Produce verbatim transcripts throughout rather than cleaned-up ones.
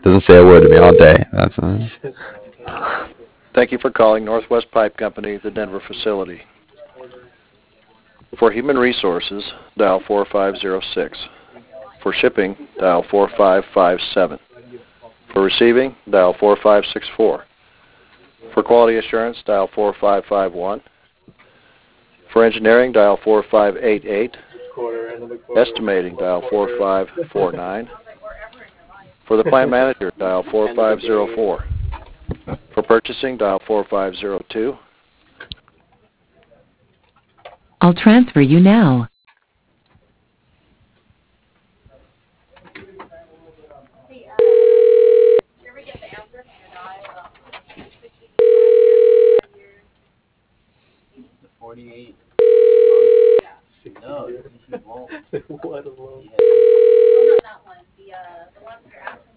Doesn't say a word to me all day. That's uh, Thank you for calling Northwest Pipe Company, the Denver facility. For human resources, dial four five zero six. For shipping, dial four five five seven. For receiving, dial four five six four. For quality assurance, dial four five five one. For engineering, dial four five eight eight. Estimating, dial four five four nine. For the plant manager, dial four five zero four. For purchasing, dial four five zero two. I'll transfer you now. forty-eight. No, you won't. What a load. Yeah. Oh, not that one. The, uh, the one you're asking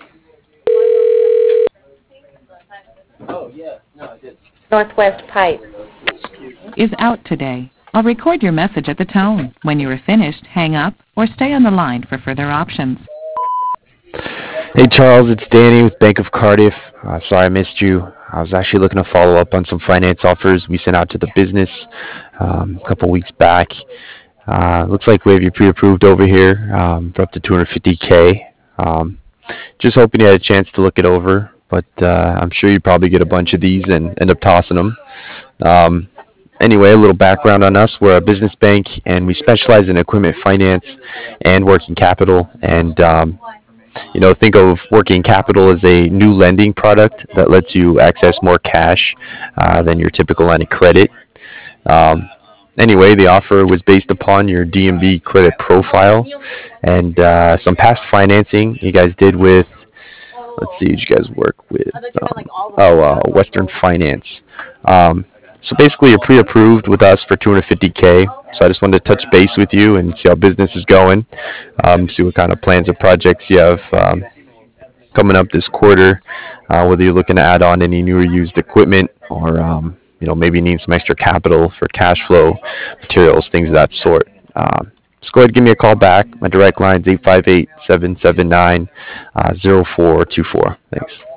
is Oh, yeah. No, I did. Northwest Pipe Is out today. I'll record your message at the tone. When you are finished, hang up or stay on the line for further options. Hey Charles, it's Danny with Bank of Cardiff. Uh, sorry I missed you. I was actually looking to follow up on some finance offers we sent out to the business um, a couple weeks back. Uh, looks like we have you pre-approved over here um, for up to two hundred fifty K. Um, just hoping you had a chance to look it over, but uh, I'm sure you probably get a bunch of these and end up tossing them. Um, anyway, a little background on us. We're a business bank, and we specialize in equipment finance and working capital. And um, you know, think of working capital as a new lending product that lets you access more cash uh, than your typical line of credit. Um, anyway, the offer was based upon your D M V credit profile and uh, some past financing you guys did with, let's see, who you guys work with? Um, oh, uh, Western Finance. Um, so basically, you're pre-approved with us for two hundred fifty K. So I just wanted to touch base with you and see how business is going, um, see what kind of plans or projects you have um, coming up this quarter, uh, whether you're looking to add on any new or used equipment or um, you know, maybe need some extra capital for cash flow, materials, things of that sort. Um, just go ahead and give me a call back. My direct line is eight five eight, seven seven nine, zero four two four. Thanks.